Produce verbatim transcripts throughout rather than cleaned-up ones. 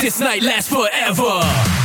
this night last forever.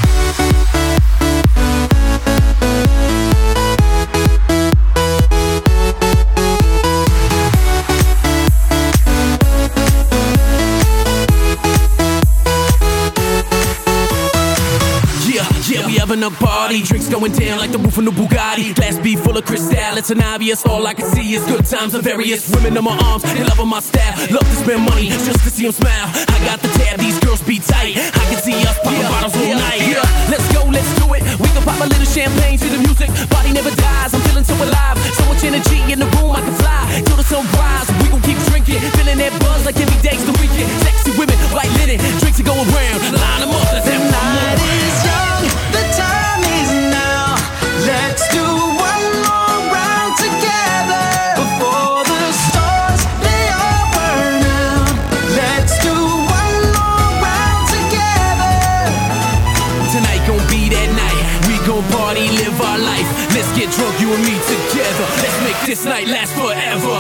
Yeah, we having a party, drinks going down like the roof on the Bugatti. Glass be full of crystal, it's an obvious. All I can see is good times and various women in my arms. They loving my style, love to spend money just to see them smile. I got the tab, these girls be tight. I can see us popping yeah, bottles all yeah, night. Yeah. Let's go, let's do it. We can pop a little champagne to the music. Body never dies, I'm feeling so alive. So much energy in the room, I can fly till the sunrise. We gon' keep drinking, feeling that buzz like every day's the weekend. Sexy women, white linen, drinks are going round. Line them up, let's have the night is young. The time is now. Let's do one more round together before the stars they all burn out. Let's do one more round together. Tonight gon' be that night. We gon' party, live our life. Let's get drunk, you and me together. Let's make this night last forever.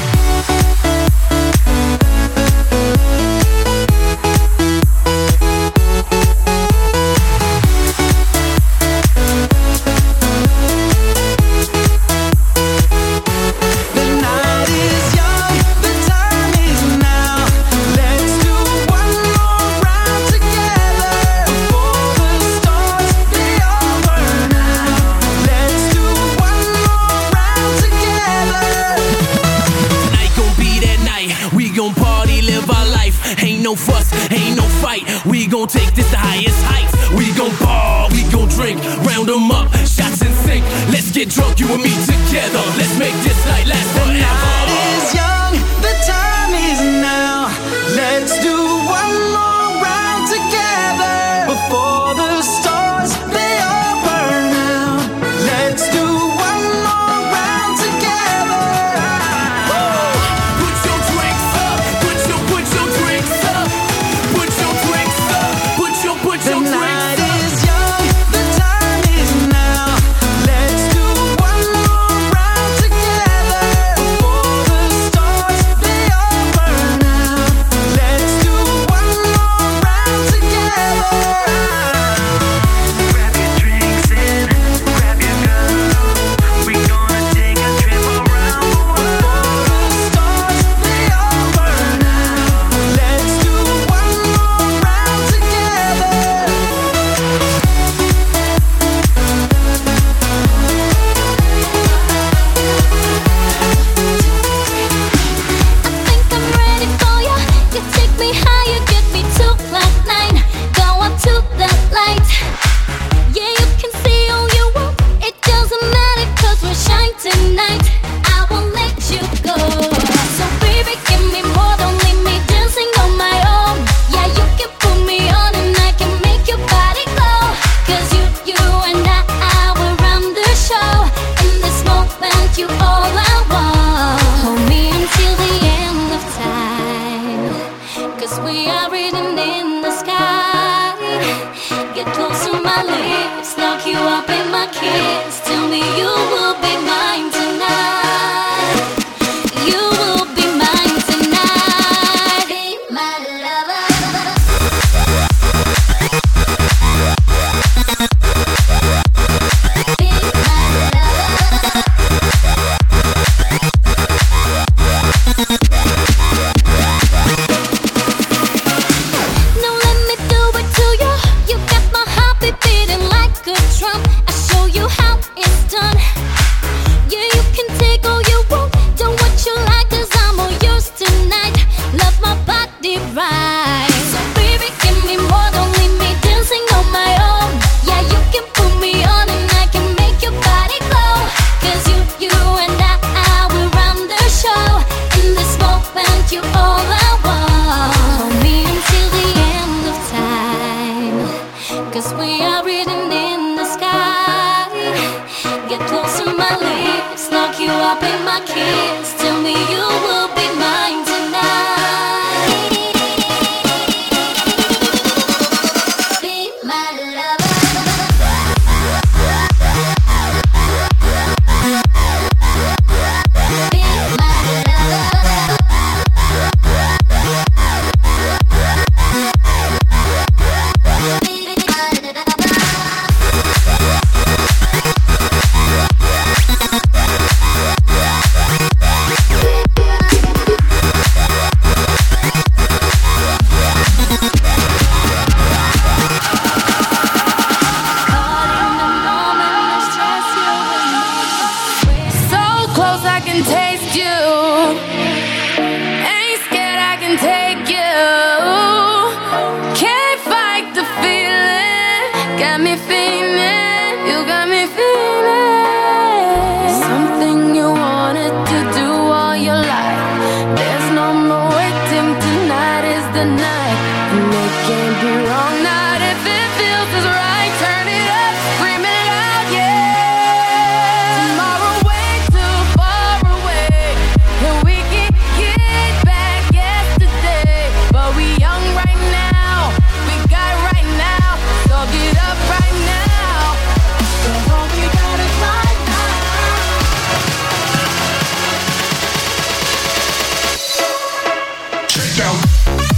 No fuss, ain't no fight. We gon' take this to highest heights. We gon' ball, we gon' drink, round 'em up, shots in sync. Let's get drunk, you and me together. Let's make this night last forever. The night is young, the time is now. Let's do one more round together before the stars they all burn out. Let's do one more round together. Woo! Put your drinks up, put your, put your drinks up. Put your drinks up, put your, put your drinks up. The night is young, the time is now. Let's do one more round together before the stars they all burn out. Let's do one more round together. Grab your drinks and grab your girl. We gonna take a trip around the world. Before the stars they all burn out. Let's do one more round together. I think I'm ready for ya. You take me higher, get me to cloud nine. Go up to the light. Yeah, you can see who you want. It doesn't matter 'cause we shine tonight. I won't let you go. So baby, give me more. Don't leave me dancing on my own. Yeah, you can put me on and I can make your body go. 'Cause you, you and I, I will run the show. In this moment, you all I want. Hold me until the end of time. 'Cause we are written in the sky. Get close to my lips, lock you up in my kiss. Tell me you will be mine tonight. You will be mine tonight. Be my lover. Be my lover. No, let me do it to you. You got my heartbeat beating like a drum. I show you how it's done. Yeah, you can take all you want. Do what you like 'cause I'm all yours tonight. Love my body right. So baby, give me more. Don't leave me dancing on my own. Yeah, you can put me on and I can make your body go. 'Cause you, you and I, I will run the show. In this moment, you all I want. Hold me until the end of time. 'Cause we are written in the sky. Get close to my lips, lock you up in my kiss. Tell me you will be mine tonight. Be my lover. Be my lover. got me feeling, you got me feeling. Something you wanted to do all your life. There's no more waiting, tonight is the night. And it can't be wrong, not if it feels as right. Turn it up, scream it out, yeah. Tomorrow way too far away, and we can get back yesterday. But we young right now, we got right now, so get up right now. Cause all we got is right now. Check out.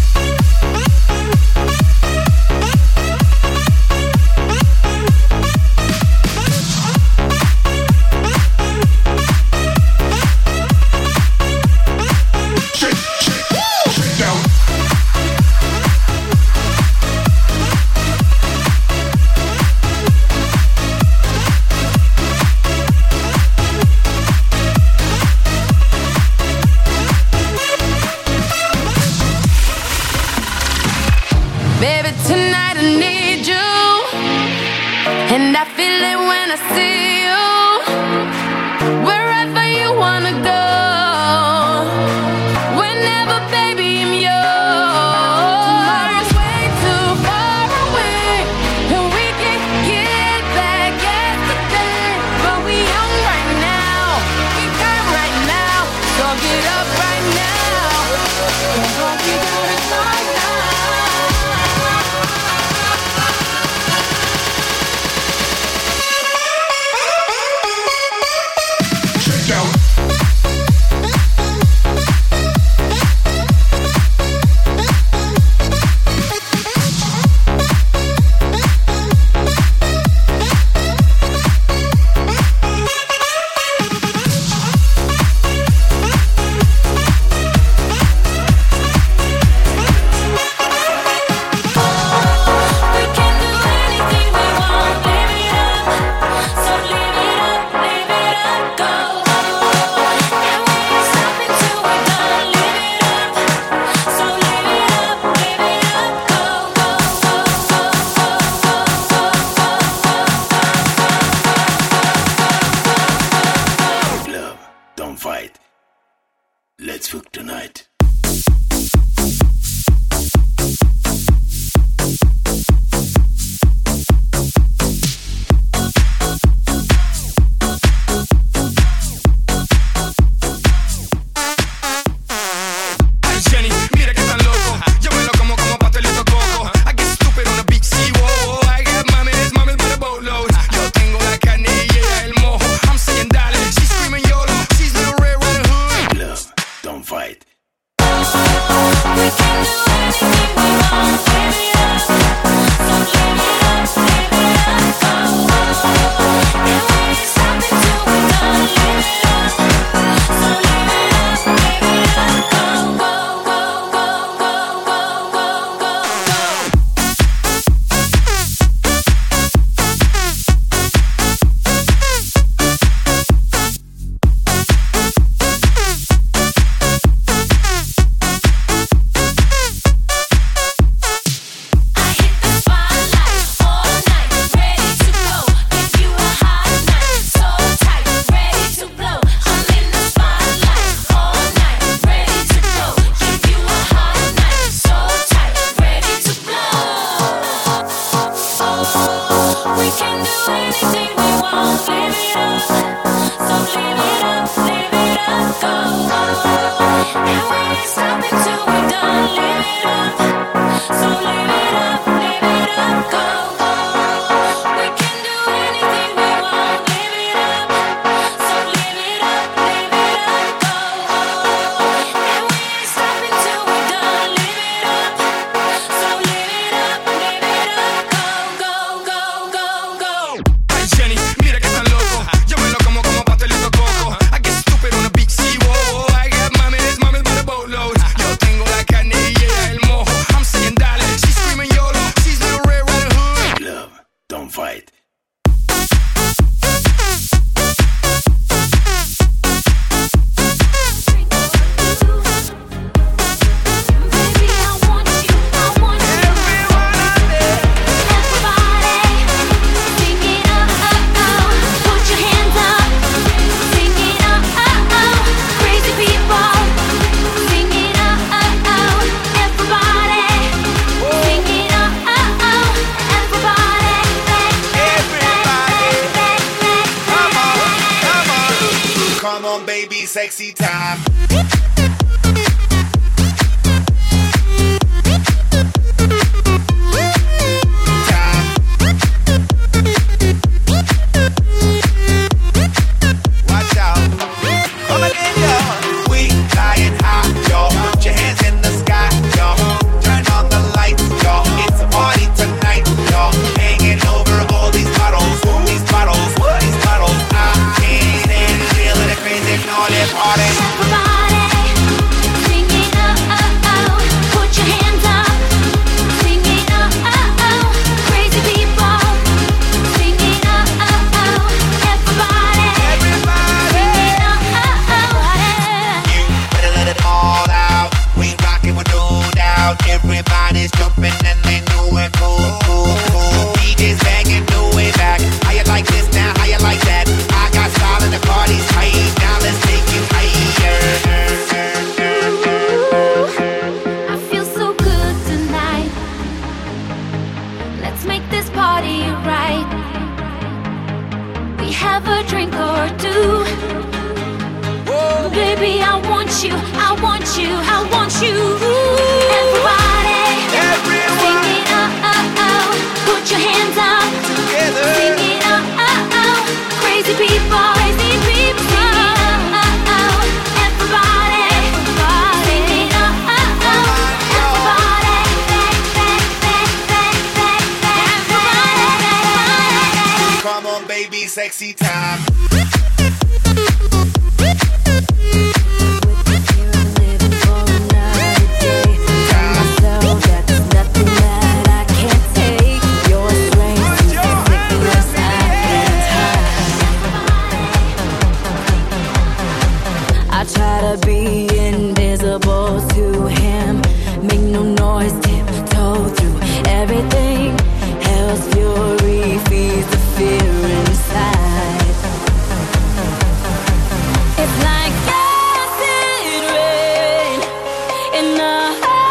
Baby, tonight I need you, and I feel it when I see you. Wherever you wanna go, whenever, baby, I'm yours. Tomorrow's way too far away, and we can get back yesterday. But we young right now, we got right now, so get up right now. Cause all we got is right now. Check out. We can do anything we want, live it up. So live it up, live it up, go. And we ain't stopping till we're done, live it up. So live it up, live it up, go, go, go, go, go, go, go, go. Love, don't fight. Let's fuck tonight. Ay, Jenny, mira que tan loco. Yo me lo como como pastelito coco. I get stupid on the beach, see, whoa, whoa. I got mames, mames by the boatload. Yo tengo la carne y ella el mojo. I'm saying dale, she's screaming YOLO. She's Little Red Riding Hood. Love, don't fight. We can do anything we want, live it up. So live it up, live it up, go. And we ain't stopping till we're done, live it up. So live it up, live it up, go, go, go, go, go, go, go, go, go. I hit the spotlight all night, ready to go. Give you a hot night, so tight, ready to blow. I'm in the spotlight all night, ready to go. Give you a hot night, so tight, ready to blow. We can do anything we want, live it up. So live it up, live it up, go. And we ain't stopping till we're done, live it up. So live it up, live it up, go. We can do anything we want, live it up. So live it up, live it up, go. And we ain't stopping till we're done, live it up. So live it up, live it up, go, go, go, go, go. Ay, Jenny, mira que tan loco. Yo me lo baby, sexy time. Watch out. Come again, y'all. We flying high, y'all. Put your hands in the sky, y'all. Turn on the lights, y'all. It's a party tonight, y'all. Hanging over all these bottles, these bottles, these bottles. I can't and feel it, crazy, know that party. Everybody's jumping and they know it. Cool, cool, cool. D J's banging, new way back. How you like this now? How you like that? I got style and the party's tight. Now let's take it higher. I feel so good tonight. Let's make this party right. We have a drink or two. Whoa. Baby, I want you, I want you, I want you. Everybody, everyone, sing it up, up, up. Put your hands up together. Sing it up, up, up. Crazy people, crazy people. Sing it up, up, up. Everybody, everybody. Sing it up, up, up. Everybody, back, back, back, back, back, back. Everybody. Come on, baby, sexy time. Try to be invisible to him. Make no noise, tiptoe through everything. Hell's fury feeds the fear inside. It's like acid rain in a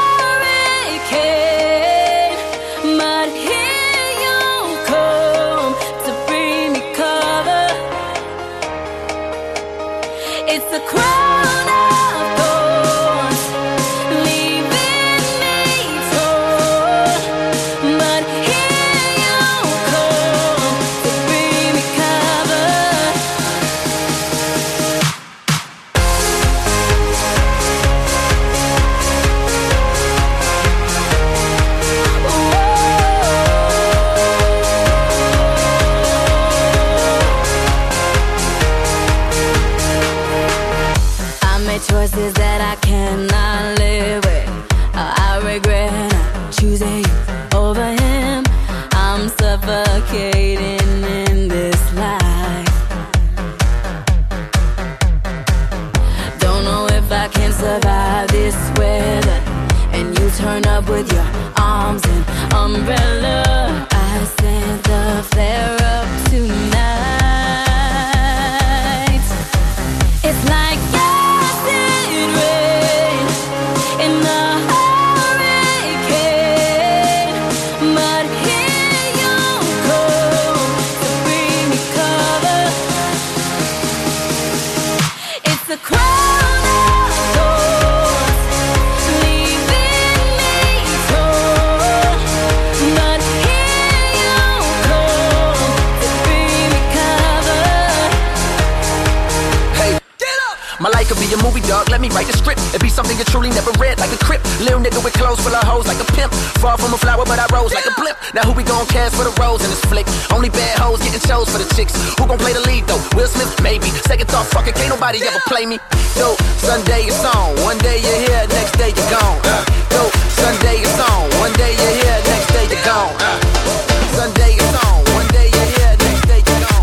hurricane. But here you come to bring me cover. It's a crowd. Choices that I cannot live with. uh, I regret not choosing you over him. I'm suffocating in this life. Don't know if I can survive this weather. And you turn up with your arms and umbrella. I sent the flare up tonight. It's like the crown of thorns, leaving me torn. But here you come to bring me cover. Hey, get up! My life could be a movie, dog. Let me write the script. It be something you truly never read, like a crip. Little nigga with clothes full of hoes, like a pimp. Far from a flower, but I rose like a blimp. Now who we gon' cast for the roles in this flick? Only bad hoes getting chose for the chicks. Who gon' play the lead though? Will Smith? Maybe. Second thought, fuck it, can't nobody ever play me. Yo, Sunday it's on. One day you're here, next day you're gone. Yo, Sunday it's on. One day you're here, next day you're gone. Sunday it's on. One day you're here, next day you're gone.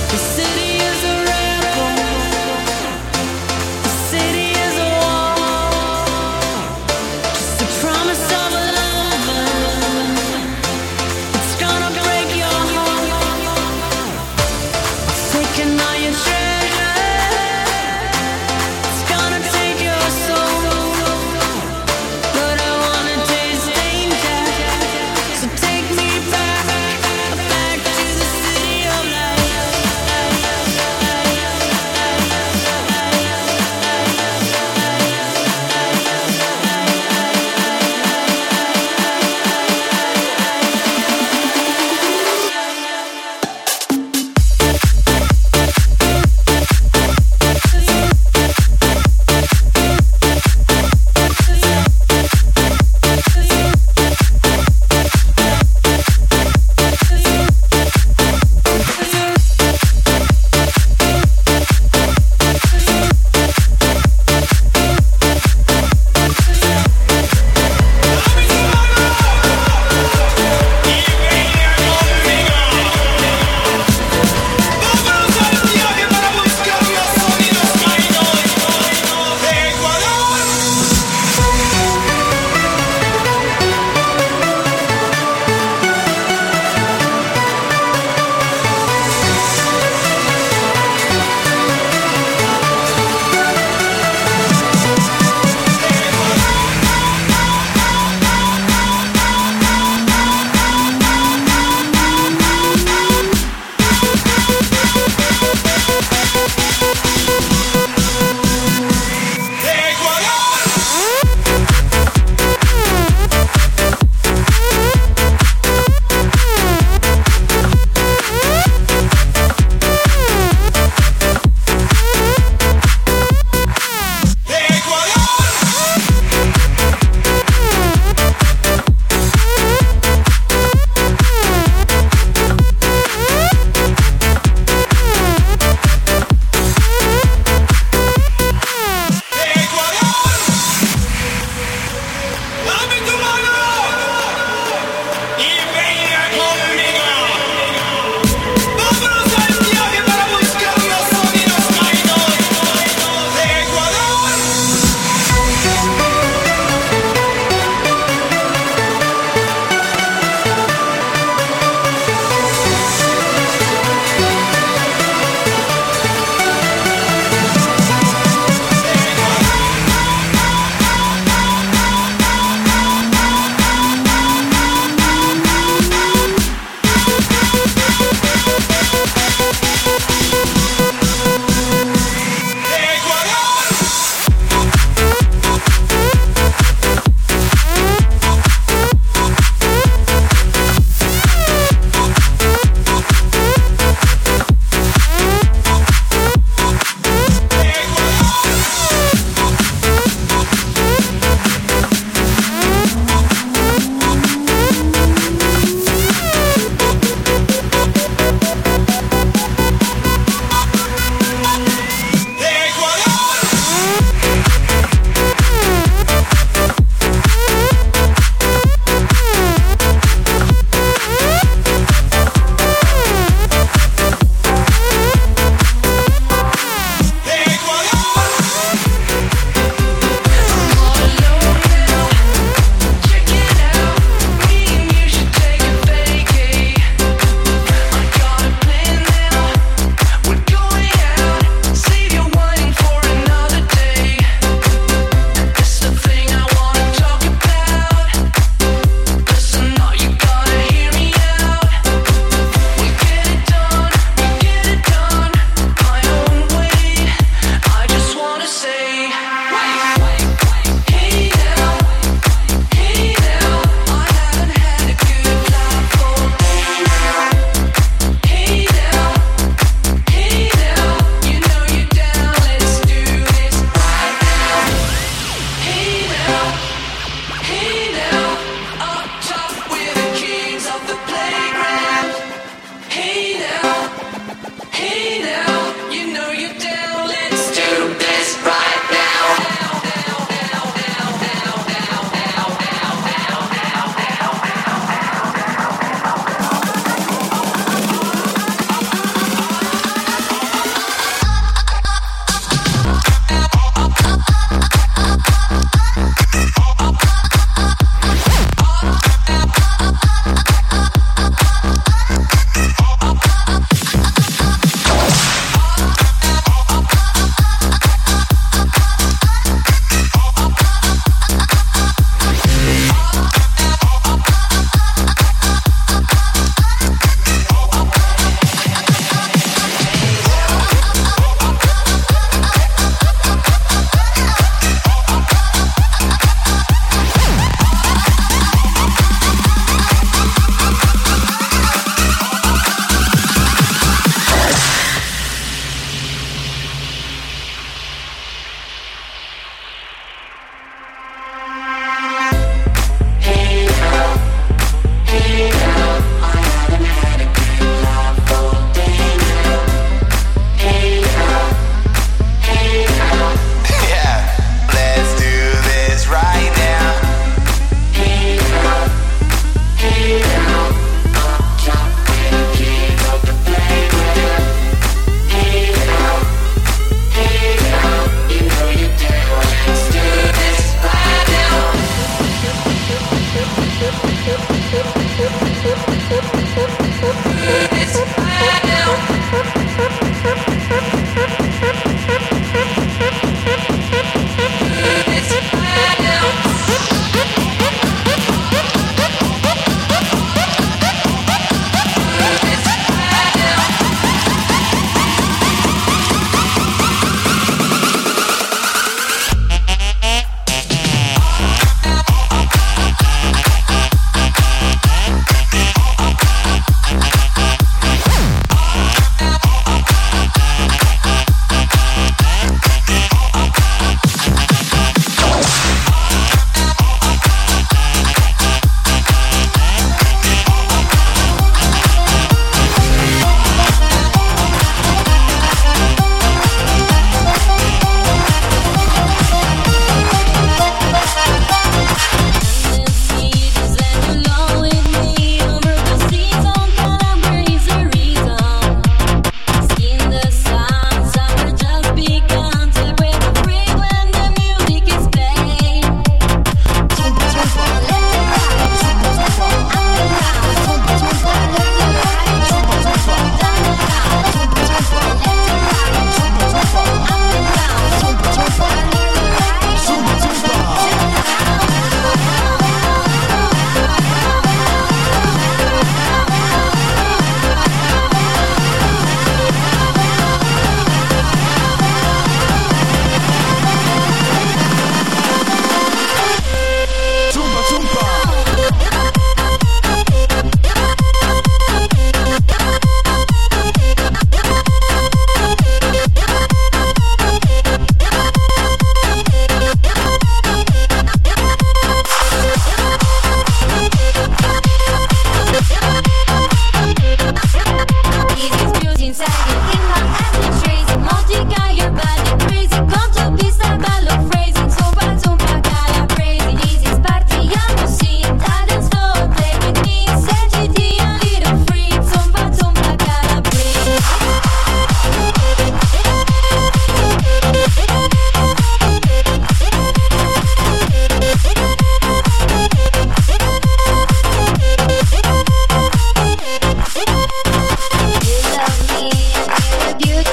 The city is a rebel. The city is a wall. Just a promise of a love. It's gonna break your heart. Taking all your treasure. It's gonna take your soul. But I wanna taste danger. So take me back, back to the city of light.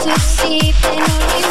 to see, they no need